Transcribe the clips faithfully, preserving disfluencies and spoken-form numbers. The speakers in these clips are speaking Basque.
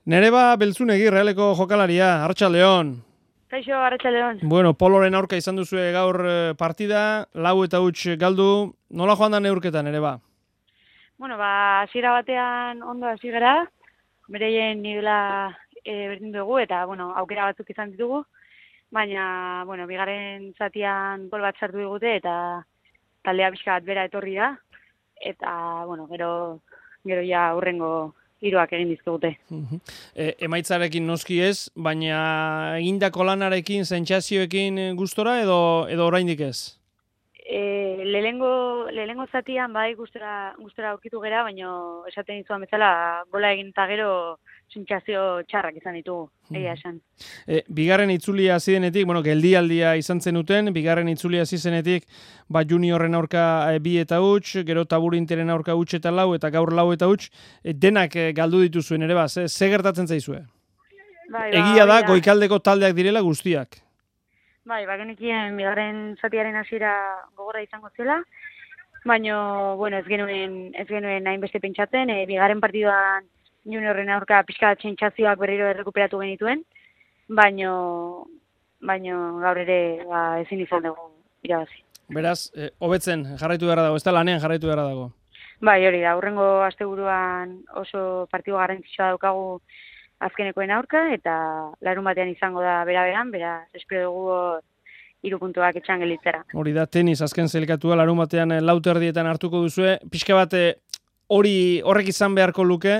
Nereba Beltzunegi, Realeko jokalaria, Arratsaldeon. Kaixo, Arratsaldeon. Bueno, Poloren aurka izan duzu gaur partida, lau eta huts galdu. Nola joan da neurketa, Nereba? Bueno, ba, hasiera batean ondo hasi gara, bereien nivela e, berdin dugu, eta, bueno, aukera batzuk izan ditugu, baina, bueno, bigarren zatian gol bat sartu digute, eta taldea pixka bat bera etorri da, eta, bueno, gero, gero ja hurrengo hiruak egin dizkigute. E, emaitzarekin noski ez, baina egindako lanarekin, sentsazioekin gustora edo edo oraindik ez? E, lehengo lehengo zatian bai gustora gustora aurkitu gera, baina esaten dizuan bezala gola egin eta gero sentsazio txarrak izan ditugu, egia esan. E, bigarren itzulia hasi denetik, bueno, geldialdia izan zenuten, bigarren itzulia hasi zenetik, ba juniorren aurka e, bi eta huts, gero taburinteren aurka huts eta lau, eta gaur lau eta huts, e, denak e, galdu dituzuen ere ba, ze, ze gertatzen zaizue? Bai, ba, Egia da, bai, goikaldeko taldeak direla guztiak. Bai, bagenekien bigarren zatiaren hasiera gogorra izango zela, baina, bueno, ez genuen, ez genuen hainbeste pentsatzen, e, bigarren partiduan juniorren aurka pixka sentsazioak berriro errekuperatu genituen, baina, baina gaur ere ba, ezin izan dugu irabazi. Beraz, e, hobetzen jarraitu beharra dago, ez da lanean jarraitu beharra dago. Bai, hori da, hurrengo asteburuan oso partidu garrantzitsua daukagu azkenekoen aurka, eta larun batean izango da bera-beran, beraz, espero dugu hiru puntuak etxan gelitzera. Hori da, tenis azken zelikatua, larun batean lau terdietan hartuko duzue, pixka bat hori horrek izan beharko luke,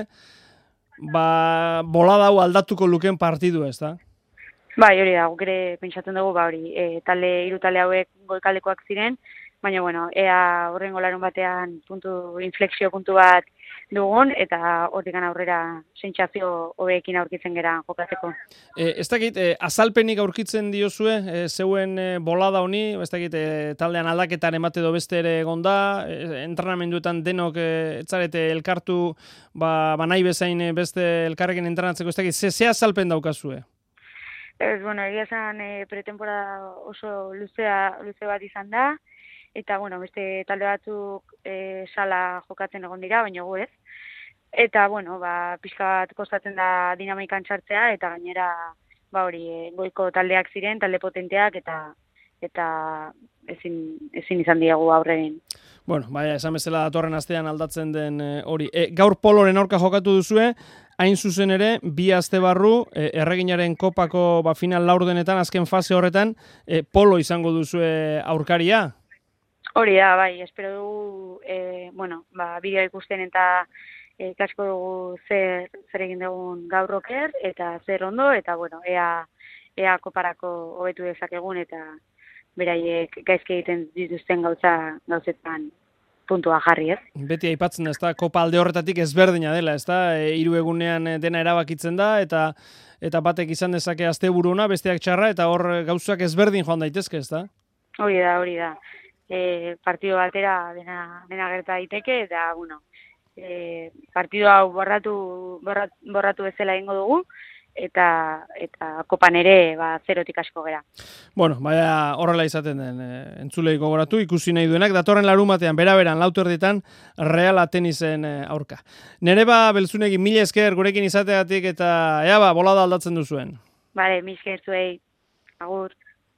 ba, bolada hau aldatuko luken partidu ez da? Bai, hori da, guk ere pentsatzen dugu, ba hori, e, talde, hiru talde hauek goikaldekoak ziren, baina, bueno, ea horrengo larun batean puntu, inflexio puntu bat dugun, eta hortikan aurrera sentsazio hobeekin aurkitzen gera jokatzeko. E, ez dakit, e, azalpenik aurkitzen diozue, e, zeuen e, bolada honi, ez dakit, e, taldean aldaketan emate do beste ere egonda, e, entrenamenduetan denok e, etzarete elkartu, ba, ba nahi bezain beste elkarrekin entrenatzeko, ez dakit, ze, ze azalpen daukazue? Ez, bueno, egia esan e, pretemporada oso luzea, luze bat izan da, eta, bueno, beste talde batzuk e, sala jokatzen egon dira, baina gu ez. Eta, bueno, ba, pixka bat kostatzen da dinamikan txartzea, eta gainera, ba hori, e, goiko taldeak ziren, talde potenteak, eta eta ezin, ezin izan diegu aurregin. Bueno, baina, esan bezala datorren astean aldatzen den e, hori. E, gaur Poloren aurka jokatu duzue, hain zuzen ere, bi aste barru, e, erreginaren kopako ba, final laurdenetan, azken fase horretan, e, Polo izango duzue aurkaria? Hori da, bai, espero dugu, e, bueno, ba, bideoa ikusten eta e, ikasko dugu zer, zer egin dugun gaur oker, eta zer ondo, eta, bueno, ea, ea koparako hobetu dezakegun, eta beraiek gaizki egiten dituzten gauza gauzetan puntua jarri, ez? Beti aipatzen da, ez da, kopa alde horretatik ezberdina dela, ez da, e, hiru egunean dena erabakitzen da, eta eta batek izan dezake asteburu ona, besteak txarra, eta hor gauzak ezberdin joan daitezke, ez da? Hori da, hori da. E, partido batera dena, dena gerta daiteke, eta, bueno, e, partido hau borratu, borrat, borratu bezala egingo dugu, eta eta kopan ere ba, zerotik asko gera. Bueno, baina horrela izaten den, e, entzulei gogoratu, ikusi nahi duenak, datorren larun batean, bera-beran, lauterdietan, Reala tenisen e, aurka. Nereba Beltzunegi, mila esker gurekin izateatik, eta ea ba, bolada aldatzen duzuen. Bale, mila esker zuei, agur.